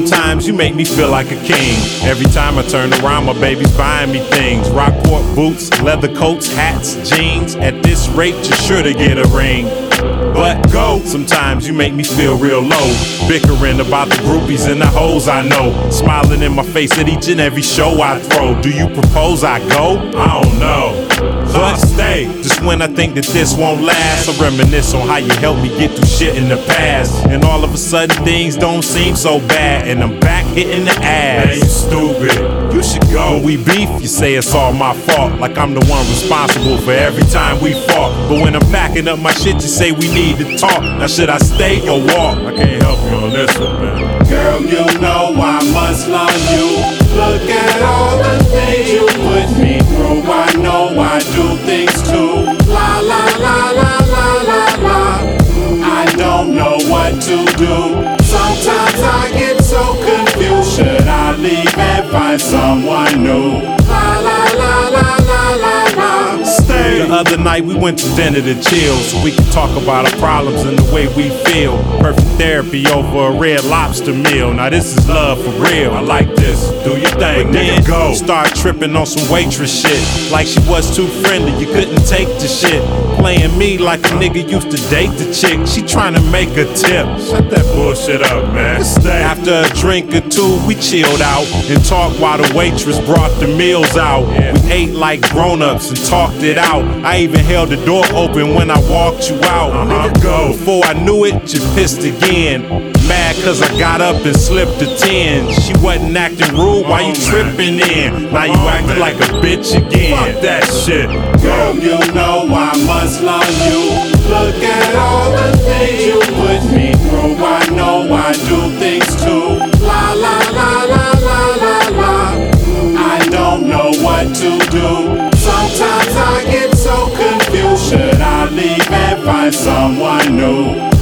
Sometimes you make me feel like a king. Every time I turn around, my baby's buying me things. Rockport boots, leather coats, hats, jeans. At this rate, you're sure to get a ring. But go, sometimes you make me feel real low. Bickering about the groupies and the hoes I know. Smiling in my face at each and every show I throw. Do you propose I go? I don't know. But stay, just when I think that this won't last, I reminisce on how you helped me get through shit in the past. And all of a sudden things don't seem so bad, and I'm back hitting the ass. Man, you stupid, you should go. When we beef, you say it's all my fault, like I'm the one responsible for every time we fought. But when I'm packing up my shit, you say we need to talk. Now should I stay or walk? I can't help you on this one, man. Girl, you know I must love you. Look at all the things you put me through. I know I do things too. La la la la la la la. I don't know what to do. Sometimes I get so confused. Should I leave and find someone new? La la la la la la la. Stay. The other night we went to dinner to chill, so we could talk about our problems and the way we feel. Perfect therapy over a Red Lobster meal. Now this is love for real. I like this. Do your thing, then go. Start tripping on some waitress shit, like she was too friendly, you couldn't take the shit. Playing me like a nigga used to date the chick. She trying to make a tip. Shut that bullshit up, man. After a drink or two, we chilled out and talked while the waitress brought the meals out. We ate like grown-ups and talked it out. I even held the door open when I walked you out. Go. Before I knew it, you pissed again. Mad cause I got up and slipped a 10. She wasn't acting rude, why you tripping in? Now you acting like a bitch again. Fuck that shit. Girl, you know I must love you. Look at all the things you put me through. I know I do things too. La la la la la la la. I don't know what to do. Sometimes I get so confused. Should I leave and find someone new?